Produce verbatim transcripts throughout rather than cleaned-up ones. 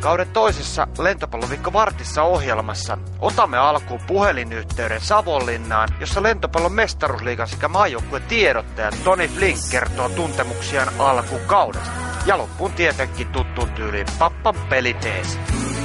Kauden toisessa Lentopalloviikko Vartissa ohjelmassa otamme alkuun puhelinyhteyden Savonlinnaan, jossa lentopallon mestaruusliigan sekä maajoukkueen tiedottaja Toni Flink kertoo tuntemuksiaan alkukaudesta. Ja loppuun tietenkin tuttuun tyyliin Pappan peliteesi.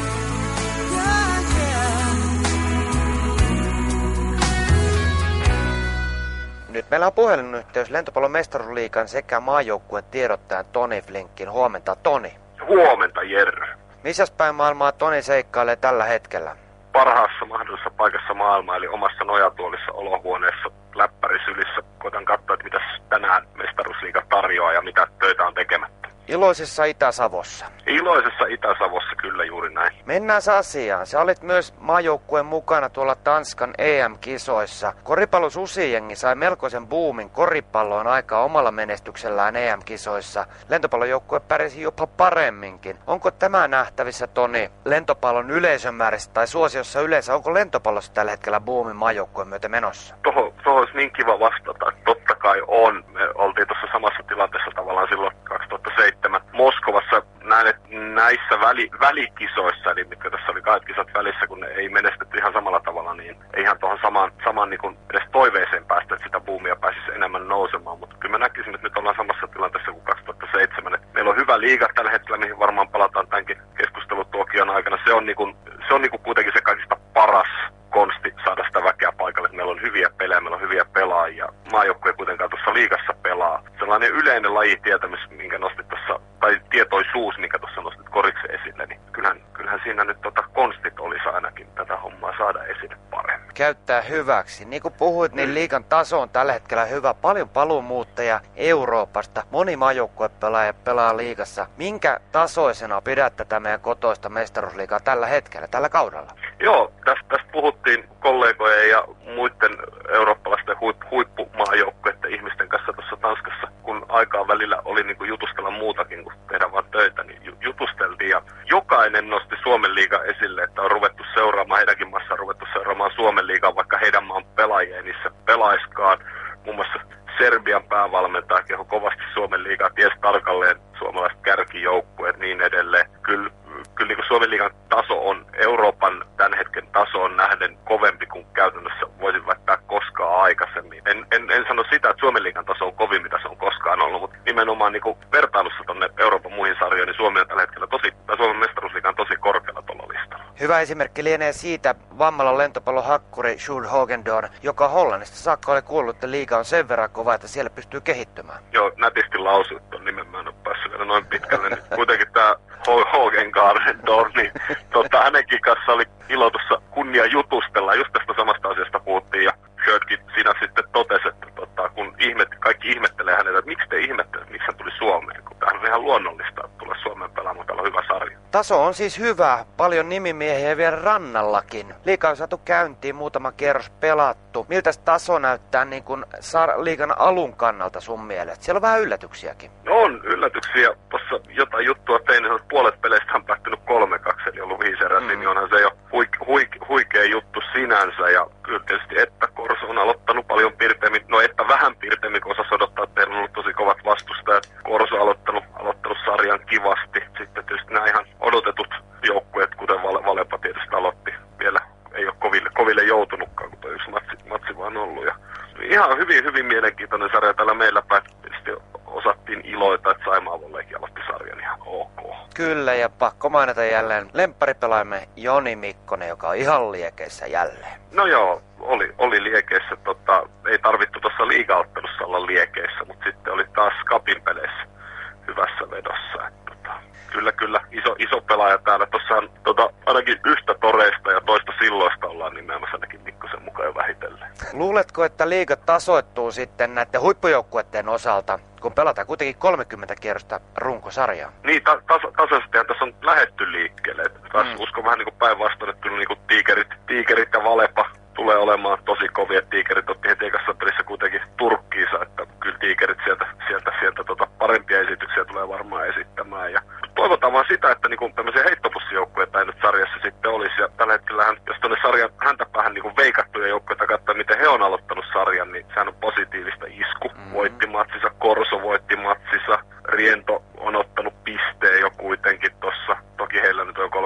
Nyt meillä on puhelinyhteys Lentopallon mestaruusliigan sekä maajoukkueen tiedottajan Toni Flinkin. Huomenta, Toni. Huomenta, Jerry. Missäs päin maailmaa Toni seikkailee tällä hetkellä? Parhaassa mahdollisessa paikassa maailmaa, eli omassa nojatuolissa olohuoneessa läppärisylissä. Koitan katsoa, että mitäs tänään mestaruusliiga tarjoaa ja mitä töitä on tekemättä. Iloisessa Itä-Savossa. Iloisessa Itä-Savossa, kyllä juuri näin. Mennään asiaan. Sä olit myös maajoukkueen mukana tuolla Tanskan E M-kisoissa. Koripallon susijengi sai melkoisen boomin koripalloon aikaa omalla menestyksellään E M-kisoissa. Lentopallojoukkue pärjäsi jopa paremminkin. Onko tämä nähtävissä, Toni, lentopallon yleisömäärässä tai suosiossa yleensä? Onko lentopallossa tällä hetkellä boomin maajoukkueen myötä menossa? Tuohon olisi niin kiva vastata. Totta kai on. Me oltiin tuossa samassa tilanteessa tavallaan silloin kaksituhattaseitsemän Moskovassa näin, näissä väli, välikisoissa, eli mitkä tässä oli kahdet kisat välissä, kun ne ei menestetty ihan samalla tavalla, niin ei ihan tuohon samaan, samaan niin kuin edes toiveeseen päästä, että sitä boomia pääsisi enemmän nousemaan. Mutta kyllä mä näkisin, että nyt ollaan samassa tilanteessa kuin kaksituhattaseitsemän. Et meillä on hyvä liiga tällä hetkellä, mihin varmaan palataan tämänkin keskustelutuokion aikana. Se on, niin kuin, se on niin kuin kuitenkin se kaikista paras konsti saada sitä väkeä paikalle. Meillä on hyviä pelejä, meillä on hyviä pelaajia. Maajoukkue ei kuitenkaan tuossa liigassa pelaa. Sellainen yleinen lajitietämys, minkä nostit tuossa, tai tietoisuus, minkä tuossa nostit koriksi esille, niin kyllähän, kyllähän siinä nyt tota konstit olisi ainakin tätä hommaa saada esille paremmin. Käyttää hyväksi. Niin kuin puhuit, niin liigan taso on tällä hetkellä hyvä. Paljon paluumuuttajia Euroopasta. Moni maajoukkue pelaaja pelaa liigassa. Minkä tasoisena pidät tätä meidän kotoista mestaruusliigaa tällä hetkellä, tällä kaudella? Joo, tästä, tästä puhuttiin kollegojen ja muiden eurooppalaisten huip, huippumaajoukkueiden ihmisten kanssa tuossa Tanskassa, kun aikaa välillä oli niin kuin jutustella muutakin kuin tehdä vaan töitä, niin jutusteltiin ja jokainen nosti Suomen liigan esille, että on ruvettu seuraamaan, heidänkin maassa on ruvettu seuraamaan Suomen liigaa, vaikka heidän maan pelaajia ei niissä pelaiskaan. Muun muassa Serbian päävalmentaja keho kovasti Suomen liigaa, ties tarkalleen suomalaiset kärkijoukkueet niin edelleen. Kyllä, kyllä niin kuin Suomen liigan taso on Euroopan tämän hetken tasoon nähden kovempi kuin käytännössä voisin väittää koskaan aikaisemmin. En, en, en sano sitä, että Suomen liigan taso on kovin, mitä se on koskaan ollut, mutta nimenomaan niin kuin vertailussa tuonne Euroopan muihin sarjoihin, niin Suomi on tällä hetkellä tosi, tai Suomen mestaruusliiga on tosi korkealla tuolla listalla. Hyvä esimerkki lienee siitä vammalla lentopallon hakkuri Sjoerd Hogendoorn, joka Hollannista saakka oli kuullut, että liiga on sen verran kova, että siellä pystyy kehittymään. Joo, nätisti lausut tuon nimen, mä en ole päässyt vielä noin pitkälle. Niin kuitenkin tämä Hogendoorn, niin tota, hänenkin kanssa oli ilo tuossa kunnia jutustella. Just tästä samasta asiasta puhuttiin ja Sjördkin siinä sitten totesi, että tota, kun ihmet, kaikki ihmettelee häneltä, että miksi te ihmettelette, miksi hän tuli Suomeen, kun tämähän on ihan luonnollista, että tulee Suomeen pelaamaan, täällä on hyvä sarja. Taso on siis hyvä, paljon nimimiehiä vielä rannallakin. Liiga on saatu käyntiin, muutama kierros pelattu. Miltä taso näyttää niin kuin liigan alun kannalta sun mielestä? Siellä on vähän yllätyksiäkin. No on yllätyksiä. Tuossa jotain juttua tein, että puolet peleistä on päättynyt kolme kaksi, eli ollut viisi eräsiä, mm. niin onhan se jo huik, huik, huikea juttu sinänsä. Ja kyllä tietysti että Korso on aloittanut paljon pirteemmin, no että vähän pirteemmin, kun osasi odottaa, että teillä on ollut tosi kovat vastustajat. Korso on aloittanut, aloittanut sarjan kivasti. Sitten tietysti nämä ihan odotetut joukkueet, kuten Vale, Valepa tietysti aloitti. Vielä ei ole koville, koville joutunutkaan, kun tuo yksi matsi, matsi vaan ollut. Ja ihan hyvin, hyvin mielenkiintoinen sarja täällä meillä päin. Tietysti osattiin iloita, että Saimaa Vollekin aloitti sarjan ihan ok. Kyllä, ja pakko mainita jälleen lempparipelaajamme Joni Mikkonen, joka on ihan liekeissä jälleen. No joo, oli, oli liekeissä. Tota, ei tarvittu tuossa liigaottelussa olla liekeissä, mutta sitten oli taas Cupin peleissä hyvässä vedossa. Et, tota, kyllä, kyllä, iso, iso pelaaja täällä. Tuossa on tota, ainakin yhtä toreista ja toista silloista ollaan nimeämässä ainakin Mikkosen mukaan jo vähitellen. Luuletko, että liiga tasoittuu sitten näiden huippujoukkueiden osalta, kun pelataan kuitenkin kolmekymmentä kierrosta runkosarjaa? Niin, ta- tas- tasaisestihan tässä on lähetty liikkeelle. Taas mm. uskon vähän niin kuin päinvastoin, että kyllä niin kuin tiikerit, tiikerit ja Valepa tulee olemaan tosi kovia. Tiikerit otti heti ekassa pelissä kuitenkin Turkkiinsa, että kyllä tiikerit sieltä, sieltä, sieltä tota parempia esityksiä tulee varmaan esittämään. Ja toivotaan vaan sitä, että niinku tämmöisiä heittopussijoukkueita ei nyt sarjassa sitten olisi. Ja tällä hetkellähän, jos tuonne sarjan häntäpäähän niinku veikattuja joukkueita katsoa, miten he on aloittanut sarjan, niin sehän on positiivista isku. Mm. Voitti matsissa, Korso voitti matsissa, Riento on ottanut pisteen jo kuitenkin tossa. Toki heillä nyt on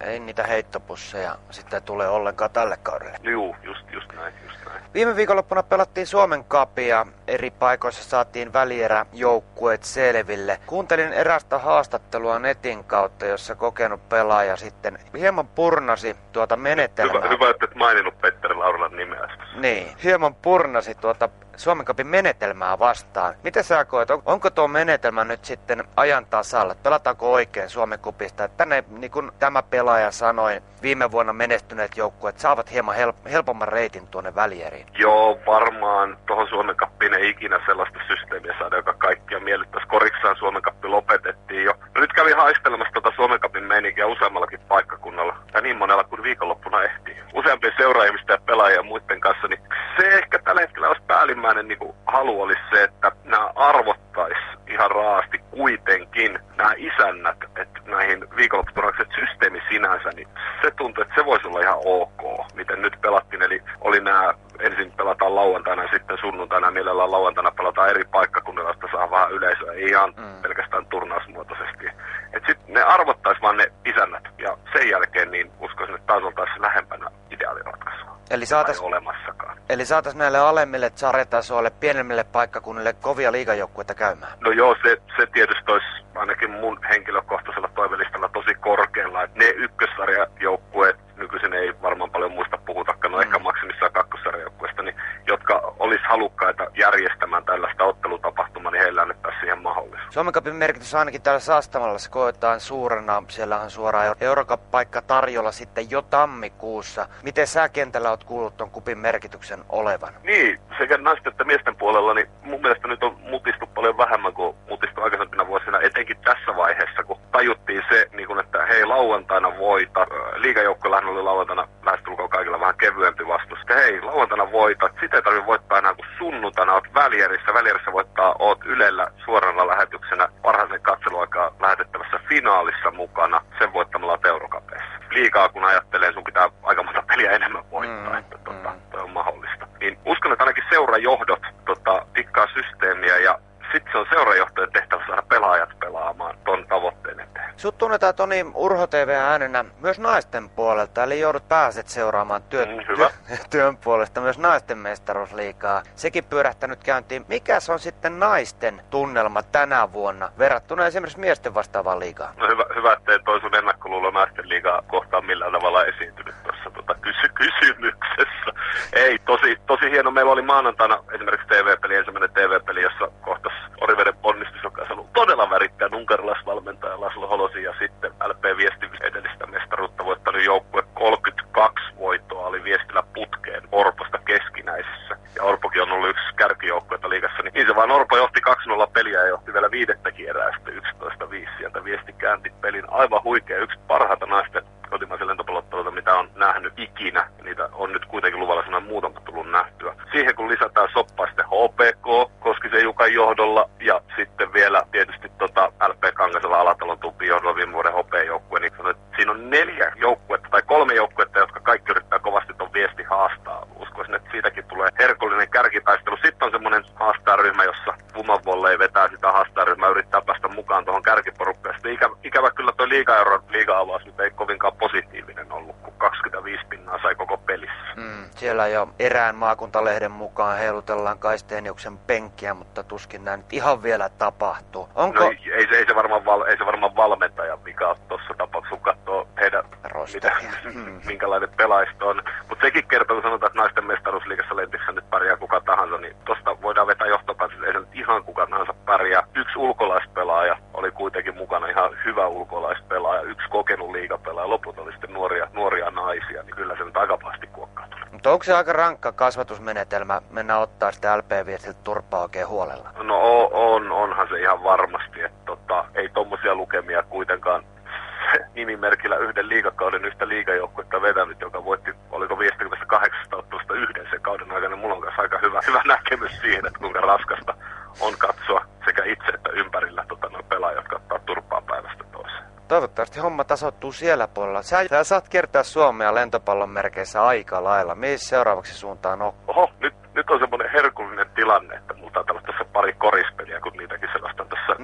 ei niitä heittopusseja sitten tule ollenkaan tälle kaudelle. Juu, just, just näin, just näin. Viime viikonloppuna pelattiin Suomen Cupia. Eri paikoissa saatiin välieräjoukkueet selville. Kuuntelin erästä haastattelua netin kautta, jossa kokenut pelaaja sitten hieman purnasi tuota menetelmää. Hyvä, hyvä että et maininnut Petteri Lauralan nimeä. Niin, hieman purnasi tuota Suomen Cupin menetelmää vastaan. Miten sä koet, on, onko tuo menetelmä nyt sitten ajan tasalla? Pelataanko oikein Suomen Cupista? Että tänne, niin kuin tämä pelaaja sanoi, viime vuonna menestyneet joukkueet saavat hieman help- helpomman reitin tuonne välieriin. Joo, varmaan tuohon Suomen Cupiin ei ikinä sellaista systeemiä saada, joka kaikkia miellyttäisi. Koriksaan Suomen Cup lopetettiin jo. Nyt kävin haistelemassa tuota Suomen Cupin meininkiä useammallakin paikkakunnalla. Ja niin monella kuin viikonloppuna ehtii. Useampien seuraajista ja pelaajia ja muiden kanssa. Niin se ehkä tällä hetkellä olisi päällimmäinen niin kuin halu olisi se, että nämä arvottaisi ihan raasti kuitenkin nämä isännät, että näihin viikonlopputurnauksiin systeemi sinänsä, niin se tuntuu, että se voisi olla ihan ok, miten nyt pelattiin. Eli oli nämä, ensin pelataan lauantaina ja sitten sunnuntaina, mielellään lauantaina pelataan eri paikkakunnilla, että saa vähän yleisöä, ei ihan mm. pelkästään turnausmuotoisesti. Että sitten ne arvottaisi vaan ne isännät ja sen jälkeen niin uskoisin, että taas oltaisiin lähempänä ideaaliratkaisua. Eli saataisiin Eli saatais näille alemmille sarjatasoille, pienemmille paikkakunnille kovia liigajoukkueita käymään? No joo, se, se tietysti olisi ainakin mun henkilökohtaisella toivelistalla tosi korkealla. Että ne ykkössarjajoukkueet, nykyisin ei varmaan paljon muista puhutakaan, no mm. ehkä maksimissaan kakkossarjajoukkueesta, niin, jotka olisi halukkaita järjestämään tällaista ottelutapahtumaa, niin heillä annettaisiin siihen mahdollisuus. Suomen Cupin merkitys ainakin täällä Sastamalassa koetaan suurena. Siellä on suoraan Eurocup-paikka tarjolla sitten jo tammikuussa. Miten sä kentällä oot kuullut ton kupin merkityksen olevan? Niin, sekä naisten että miesten puolella, niin mun mielestä nyt on mutistu paljon vähemmän kuin mutistu aikaisempina vuosina, etenkin tässä vaiheessa, kun tajuttiin se, niin kun, että hei, lauantaina voita. Liigajoukkoillahan oli lauantaina lähestulkoon kaikilla vähän kevyempi vastus. Että hei, lauantaina voita. Sitä ei tarvitse voittaa enää, kun sunnuntaina oot välierissä. Välierissä voittaa, oot Ylellä suorana lähetyksenä parhaiten katseluaikaa lähetettävässä finaalissa mukana. Sen voittamalla oot Eurocupeissa. Liigaa kun ajattelee, sun pitää aika monta peliä enemmän voittaa, mm, että tota, mm. toi on mahdollista. Niin uskon, että ainakin seurajohdot tota, tikkaa systeemiä ja sitten se on seurajohtojen tehtävä saada pelaajat pelaamaan ton tavoitteen eteen. Sut tunnetaan Toni Urho T V-äänenä myös naisten puolelta, eli joudut pääset seuraamaan työ, mm, hyvä. Työ, työn puolesta myös naisten mestaruusliigaa. Sekin pyörähtänyt käyntiin. Mikäs on sitten naisten tunnelma tänä vuonna verrattuna esimerkiksi miesten vastaavaan liigaan? No hyvä, hyvä ettei toi sun ennakkoluulo naisten liigaa kohtaan millään tavalla esiintynyt tuossa tota, kysy- kysymyksessä. Ei, tosi, tosi hieno. Meillä oli maanantaina esimerkiksi T V-peli, ensimmäinen T V-peli, jossa kohtasi Oriveden ponnistus, joka on saanut todella värikkään unkarilaisvalmentaja Laslo Holosi ja sitten L P Viestin edellistä mestaruutta voittanut joukkue kolmekymmentäkaksi voittoa oli Viestillä putkeen Orposta keskinäisessä. Ja Orpokin on ollut yksi kärkijoukkuetta liigassa, niin, niin se vaan Orpo johti kaksi nolla peliä ja johti vielä viidettäkin erää sitten yksitoista viisi. Sieltä Viesti käänti pelin aivan huikea, yksi parhaita naisten kotimaisen lentopallotteluita, mitä on nähnyt ikinä. Niitä on nyt kuitenkin luvalla sanoa muutama tullut nähtyä. Siihen kun lisätään soppaa sitten H P K, Koskisen Jukan johdolla ja sitten vielä tietysti tota L P Kangasella Alatalon Tupin johdolla viime vuoden H P-joukkue, niin sanon, että siinä on neljä joukkuetta tai kolme joukkuetta, jotka kaikki yrittää kovasti ton Viesti haastaa. Uskoisin, että siitäkin tulee herkullinen kärkitaistelu. Sitten on semmoinen haastajaryhmä, jossa Vumanvolley vetää sitä haastajaryhmää, yrittää päästä mukaan tuohon kärkiporukkaan. Sitten ikävä, ikävä kyllä tuo liiga-euron liiga-avaus nyt ei kovinkaan positiivinen ollut, kun kaksikymmentäviisi pinnaa sai koko pelissä. Mm, siellä jo erään maakuntalehden mukaan heilutellaan Kaisteeniuksen penkkiä, mutta tuskin näin ihan vielä tapahtuu. Onko... No, ei, ei, se, ei, se varmaan val, ei se varmaan valmentaja, mikä on tuossa tapauksessa, kun katsoo heidän, mitä, mm. minkälainen pelaisto on. Mutta sekin kertoo, kun sanotaan, että naisten mestaruusliigassa lentissä nyt pärjää kuka tahansa, niin tuosta voidaan vetää johtopäätös, että ei se nyt ihan kuka tahansa pärjää. Yksi ulkolaispelaaja oli kuitenkin mukana, ihan hyvä ulkolaispelaaja, yksi kokenut liigapelaaja, loput oli sitten nuoria, nuoria naisia, niin kyllä se nyt aika pahasti kuokkaa tuli. Mutta onko se aika rankka kasvatusmenetelmä mennä ottaa sitä L P-viestiltä turpaa oikein huolella? No on, onhan se ihan varmasti, että tota, ei tommosia lukemia kuitenkaan nimimerkillä yhden liigakauden yhtä liigajoukkuetta vetänyt, joka voitti, oliko viisikymmentäkahdeksan ottelusta yhden sen kauden aikana. Mulla on kanssa aika hyvä, hyvä näkemys siihen, että kuinka raskasta on katsoa sekä itse että ympärillä tota, noin pelaajat, jotka ottaa turpaa päivästä toiseen. Toivottavasti homma tasoittuu siellä puolella. Sä, sä saat kertaa Suomea lentopallon merkeissä aika lailla. Missä seuraavaksi suuntaan on? Oho, nyt, nyt on semmoinen herkullinen tilanne, että mulla taitaa olla tässä pari korispeliä, kun niitäkin selastan tässä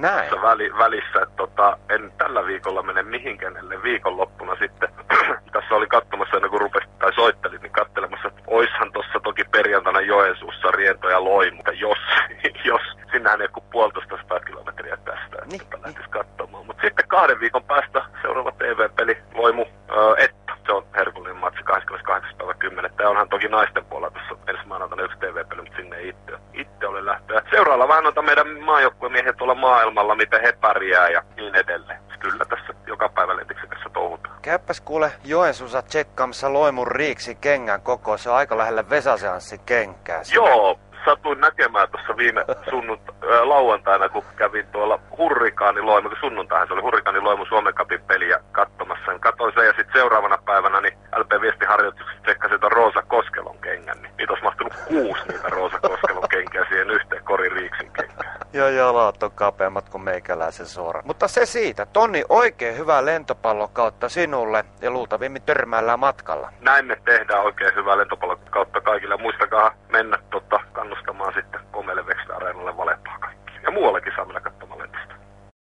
Näin. Väli, välissä, että tota, en tällä viikolla mene mihinkään, ellei viikonloppuna sitten. Tässä oli katsomassa ennen kuin rupesi tai soittelit, niin katselemassa, että oishan tuossa toki perjantaina Joensuussa Riento ja Loimu, mutta jos, jos sinnehän ei ole puolitoista sataa kilometriä tästä, että niin, lähtisi katsomaan. Mutta sitten kahden viikon päästä seuraava T V-peli Loimu öö, Etta. Se on herkullinen matsi kahdeskymmeneskahdeksas päivä kymmenettä. Ja onhan toki naisten puolella tuossa ensi maanantaina yksi T V-peli, mutta sinne ei itse, itse ole lähtöä. Seuraavalla vähän noita meidän maajoukkuemiehet tuolla maailmalla, miten he pärjää ja niin edelleen. Kyllä tässä joka päivä lentiksen kanssa touhutaan. Käypäs kuule Joensuussa tsekkaamassa Loimun Riiksi kengän koko. Se on aika lähellä Vesaseanssi kenkää. Sinä. Joo. Satuin näkemään tuossa viime sunnunt, ää, lauantaina, kun kävin tuolla Hurrikaani Loimu, kun sunnuntaina se oli Hurrikaani Loimu Suomen Cupin peliä katsomassa. Katoin sen ja sitten seuraavana päivänä niin L P-viestiharjoituksessa tsekkasin tuon Roosa Koskelon kengän. Niin niitä olisi mahtunut kuusi niitä Roosa Koskelon kenkää siihen yhteen Kori Riiksin kenkään. Joo, jalat on kapeammat kuin meikäläisen suora. Mutta se siitä. Tonni, oikein hyvää lentopallon kautta sinulle ja luultavimmin törmäillään matkalla. Näin me tehdään oikein hyvää lentopallon kautta kaikille. Muistakaa mennä tota, kannustamaan sitten Komeille Vekstra-areenalle Valepaa kaikki. Ja muuallekin saa mennä katsomaan lentosta.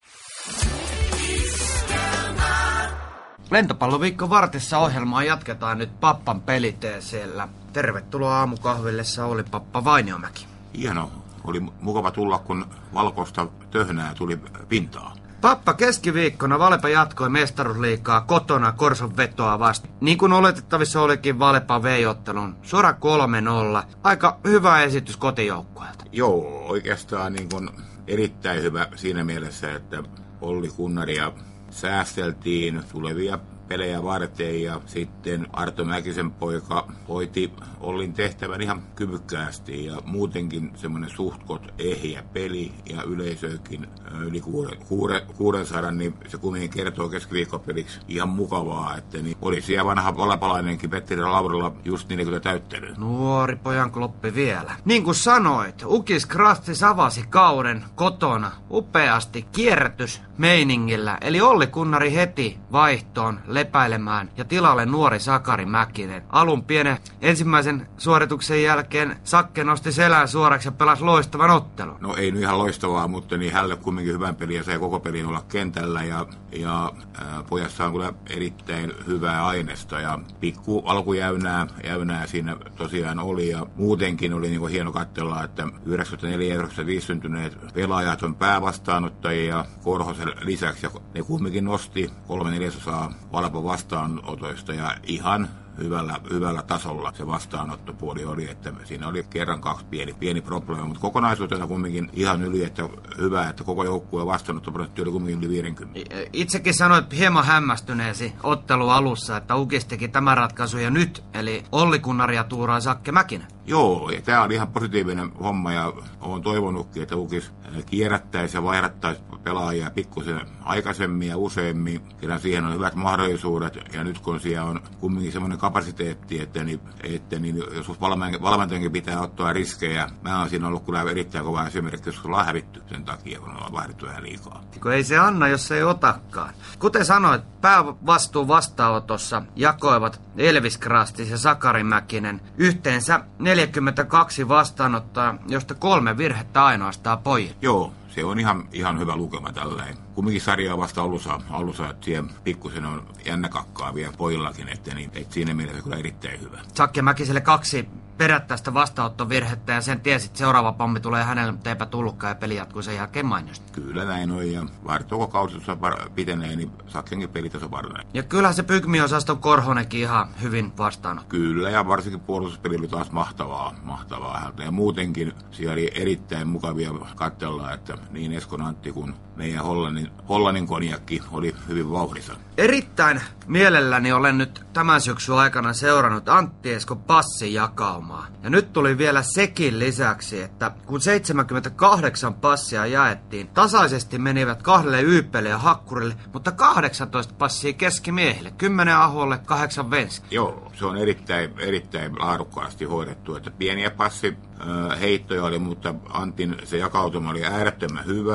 Lentopalloviikko vartissa ohjelmaa jatketaan nyt Pappan peliteeseellä. Tervetuloa aamukahville, Sauli Pappa Vainiomäki. Hieno. Oli mukava tulla, kun valkoista töhnää tuli pintaa. Pappa, keskiviikkona Valepa jatkoi mestaruusliigaa kotona Korson vetoa vasta. Niin kuin oletettavissa olikin, Valepa vei ottelun suora kolme nolla. Aika hyvä esitys kotijoukkueelta. Joo, oikeastaan niin kuin erittäin hyvä siinä mielessä, että Olli Kunnaria säästeltiin tulevia pelejä varten ja sitten Arto Mäkisen poika hoiti Ollin tehtävän ihan kyvykkäästi ja muutenkin semmoinen suhtkot ehjä peli ja yleisökin yli kuusisataa, niin se kumminkin kertoo keskiviikkopeliksi ihan mukavaa, että niin oli siellä vanha valapalainenkin Petteri Laurilla just neljäkymmentä täyttänyt. Nuori pojan kloppi vielä. Niin kuin sanoit, Ukis Krastis avasi kauden kotona upeasti kierrätys meiningillä, eli Olli Kunnari heti vaihtoon lepäilemään ja tilalle nuori Sakari Mäkinen. Alun pienen ensimmäisen suorituksen jälkeen Sakke nosti selän suoraksi ja pelasi loistavan ottelun. No ei nyt ihan loistavaa, mutta niin hänelle kumminkin hyvän pelin ja sai koko pelin olla kentällä ja, ja ää, pojassa on kyllä erittäin hyvää aineesta ja pikku alkujäynää jäynää siinä tosiaan oli ja muutenkin oli niin kuin hieno katsella, että yhdeksänkymmentäneljä ja yhdeksänkymmentäviisi syntyneet pelaajat on päävastaanottajia ja Korhosen lisäksi ja ne kumminkin nosti kolme neljäsosaa Valepan vastaanotoista ja ihan hyvällä, hyvällä tasolla se vastaanottopuoli oli, että siinä oli kerran kaksi pieni, pieni probleema, mutta kokonaisuutena kumminkin ihan yli, että hyvä, että koko joukkueen vastaanottoprosentti oli kumminkin yli viisikymmentä. Itsekin sanoit hieman hämmästyneesi ottelu alussa, että Ukis teki tämän ratkaisun ja nyt, eli Olli Kunnaria tuuraa Sakke Mäkinen. Joo, ja tämä oli ihan positiivinen homma ja olen toivonutkin, että Ukis kierrättäisi ja vaihdattaisi pelaajia pikkusen aikaisemmin ja useammin, sillä siihen on hyvät mahdollisuudet ja nyt kun siellä on kumminkin semmoinen kapasiteetti, että, niin, että niin, jos valmentajankin pitää ottaa riskejä, mä oon siinä ollut kyllä erittäin kova esimerkki, jos ollaan hävitty sen takia, kun ollaan vaihdettu vähän liikaa. Kun ei se anna, jos ei otakaan. Kuten sanoit, päävastuu vastaanotossa jakoivat Elvis Krastis ja Sakari Mäkinen yhteensä neljäkymmentäkaksi vastaanottaa, josta kolme virhettä ainoastaan pojille. Joo, se on ihan, ihan hyvä lukema tälläin. Kumminkin sarjaa vasta alussa, alussa että siellä pikkusen on jännä kakkaa vielä pojillakin, että, niin, että siinä mielessä kyllä erittäin hyvä. Sakke Mäkiselle kaksi perättäistä vastaanottovirhettä ja sen tiesi, että seuraava pommi tulee hänelle, mutta eipä tullutkaan ja peli jatkuu sen jälkeen mainiosta. Kyllä näin on ja vartoko kausissa pitenee, niin Sakkenkin pelitaso paranee. Ja kyllähän se pygmiosaston Korhonenkin ihan hyvin vastaanot. Kyllä ja varsinkin puolustuspeli oli taas mahtavaa, mahtavaa. Ja muutenkin siellä oli erittäin mukavia katsella, että niin Eskon Antti kuin meidän Hollannin, Hollannin konjakki oli hyvin vauhdissa. Erittäin mielelläni olen nyt tämän syksyn aikana seurannut Antti Eskon passin jakaumaa. Ja nyt tuli vielä sekin lisäksi, että kun seitsemänkymmentäkahdeksan passia jaettiin, tasaisesti menivät kahdelle Yyppelle ja Hakkurille, mutta kahdeksantoista passia keskimiehille, kymmenen Aholle, kahdeksan Venski. Joo, se on erittäin, erittäin laadukkaasti hoidettu, että pieniä passi heittoja oli, mutta Antin se jakautuma oli äärettömän hyvä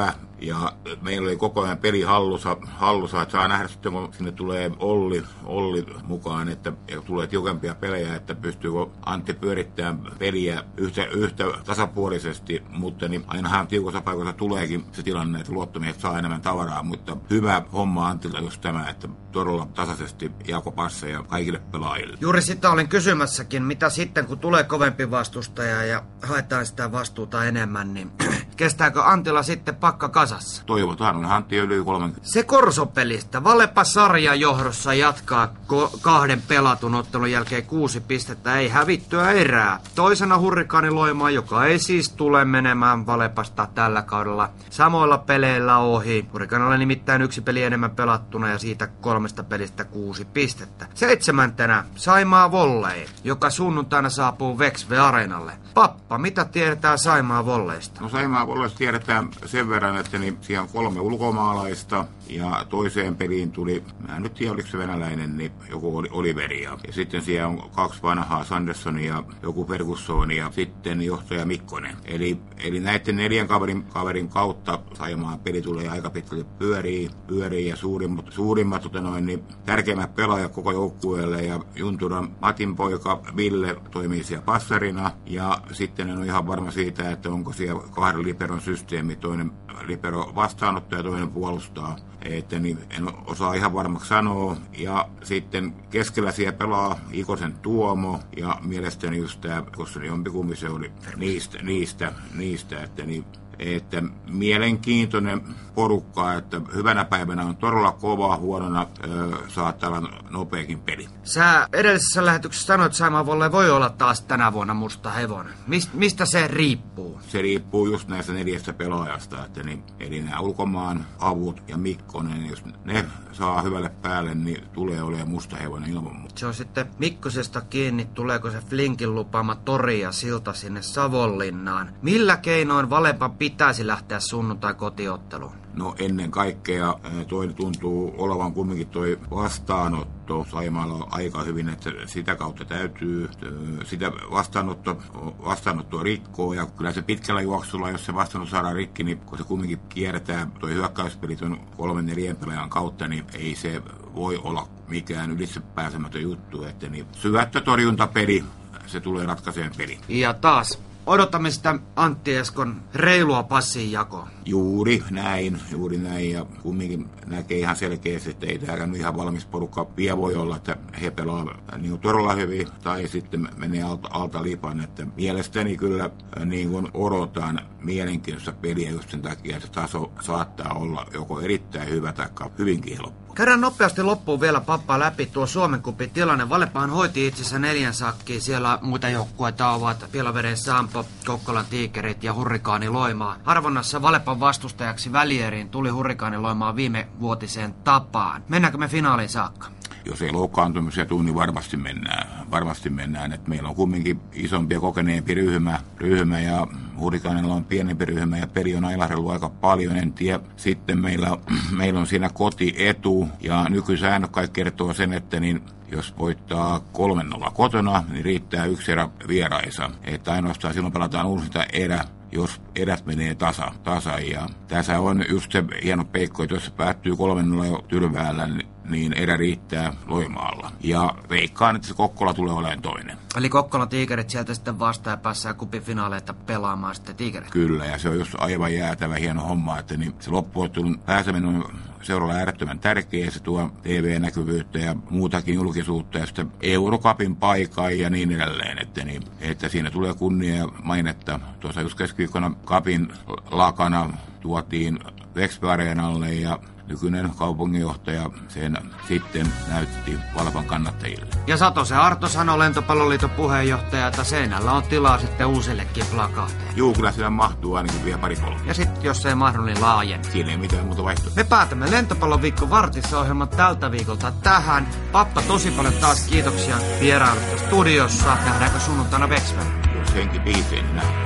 Ja meillä oli koko ajan peli hallussa, hallussa että saa nähdä sitten, kun sinne tulee Olli, Olli mukaan, että tulee tiukempia pelejä, että pystyykö Antti pyörittämään peliä yhtä, yhtä tasapuolisesti, mutta niin ainahan tiukossa paikoissa tuleekin se tilanne, että luottomiehet saa enemmän tavaraa, mutta hyvä homma Antilta just tämä, että todella tasaisesti jako passeja kaikille pelaajille. Juuri sitä olin kysymässäkin, mitä sitten kun tulee kovempi vastustaja ja haetaan sitä vastuuta enemmän, niin kestääkö Antilla sitten pakka kasassa? Toivotaan, on Antti yli kolmekymmentä. Se Korsopelistä. Valepa sarjan johdossa jatkaa ko- kahden pelatun ottelun jälkeen kuusi pistettä, ei hävittyä erää. Toisena Hurrikaani Loimaa, joka ei siis tule menemään Valepasta tällä kaudella samoilla peleillä ohi. Hurrikaanilla nimittäin yksi peli enemmän pelattuna ja siitä kolmesta pelistä kuusi pistettä. Seitsemäntenä Saimaa Volley, joka sunnuntaina saapuu Vexve Areenalle. Pappa, mitä tiedetään Saimaa Volleysta? No Saimaa Volleysta tiedetään sen verran, että niin siellä on kolme ulkomaalaista ja toiseen peliin tuli, mä en nyt tiedä oliko se venäläinen, niin joku Oliveria. Ja sitten siellä on kaksi vanhaa, Sandersonia ja joku Ferguson ja sitten johtaja Mikkonen. Eli, eli näiden neljän kaverin, kaverin kautta Saimaan peli tulee aika pitkälle pyörii, pyörii ja suurimmat, suurimmat noin, niin tärkeimmät pelaajat koko joukkueelle ja Junturan Matin poika Ville toimii siellä passarina ja sitten en ole ihan varma siitä, että onko siellä kahden liberon systeemi, toinen libero vastaanottaa ja toinen puolustaa. Että niin en osaa ihan varmaksi sanoa. Ja sitten keskellä siellä pelaa Ikosen Tuomo ja mielestäni just tämä, koska se jompikumpi se oli niistä, niistä, niistä että niin että mielenkiintoinen porukka, että hyvänä päivänä on todella kova, huonona ö, saattaa olla nopeakin peli. Sä edellisessä lähetyksessä sanoit, että Saimaa Volley voi olla taas tänä vuonna musta hevonen. Mist, mistä se riippuu? Se riippuu just näistä neljästä pelaajasta, että niin, eli nämä ulkomaan avut ja Mikkonen, jos ne saa hyvälle päälle, niin tulee olemaan musta hevonen ilman muuta. Se on sitten Mikkosesta kiinni, tuleeko se Flinkin lupaama tori ja silta sinne Savonlinnaan. Millä keinoin Valepan pitäisi lähteä sunnuntai kotiotteluun? No ennen kaikkea toi tuntuu olevan kumminkin toi vastaanotto Saimaalla aika hyvin, että sitä kautta täytyy sitä vastaanotto, vastaanottoa rikkoa ja kyllä se pitkällä juoksulla, jos se vastaanotto saadaan rikki, niin kun se kumminkin kierretään toi hyökkäyspeli ton kolmen neljän pelaajan kautta, niin ei se voi olla mikään ylitse pääsemätön juttu, että niin syöttötorjuntapeli, se tulee ratkaiseen peli. Ja taas odotamme sitä Antti Eskon reilua passinjakoa. Juuri näin, juuri näin. Ja kumminkin näkee ihan selkeästi, että ei tämä nyt ihan valmis porukka vielä voi olla, että he pelaa niin todella hyvin tai sitten menee alta, alta lipan. Että mielestäni kyllä niin kuin odotan mielenkiintoista peliä just sen takia, että taso saattaa olla joko erittäin hyvä tai hyvinkin helppo. Käydään nopeasti loppuun vielä Pappa läpi tuo Suomen kupin tilanne. Valepahan hoiti itse asiassa neljän sakkiin. Siellä muita joukkueita ovat Pielaveden Sampo, Kokkolan Tiikerit ja Hurrikaani Loimaa. Arvonnassa Valepan vastustajaksi välieriin tuli Hurrikaani Loimaa viime vuotiseen tapaan. Mennäänkö me finaaliin saakka? Jos ei loukkaantumisia tule, niin varmasti mennään. Varmasti mennään. Et meillä on kumminkin isompi ja kokeneempi ryhmä, ryhmä ja Hurrikaanilla on pienempi ryhmä ja peli on ailahdellut aika paljon. En tiedä. Sitten meillä, meillä on siinä kotietu ja nykysäännöt kaikki kertoo sen, että niin jos voittaa kolme nolla kotona, niin riittää yksi erä vieraissa. Että ainoastaan silloin pelataan uusinta erä, jos erät menee tasa, tasa. Ja tässä on just se hieno peikko, että jos se päättyy kolme nolla Tyrväällä, niin erä riittää Loimaalla. Ja veikkaan, että se Kokkola tulee olemaan toinen. Eli Kokkolan Tiikerit sieltä sitten vastaan ja päässään kupin finaaleita pelaamaan sitten Tiikerit. Kyllä, ja se on just aivan jäätävä hieno homma, että niin se loppuottelun pääseminen on seuralla äärettömän tärkeä. Se tuo T V-näkyvyyttä ja muutakin julkisuutta ja sitten Eurocupin paikan ja niin edelleen. Että, niin, että siinä tulee kunnia ja mainetta. Tuossa just keskiviikkona Cupin lakana tuotiin Vexve Areenalle ja nykyinen kaupunginjohtaja sen sitten näytti Valepan kannattajille. Ja Satosen Arto sanoi Lentopalloliiton puheenjohtaja, että seinällä on tilaa sitten uusillekin plakaateille. Juu, kyllä siellä mahtuu ainakin vielä pari kolme. Ja sitten jos ei mahdu, niin laajemmin. Siinä ei mitään muuta vaihtoehtoa. Me päätämme Lentopallon viikko vartissa -ohjelman tältä viikolta tähän. Pappa, tosi paljon taas kiitoksia vierailusta studiossa. Nähdäänkö sunnuntaina Vexvellä? Jos henki pihisee, niin nähdään.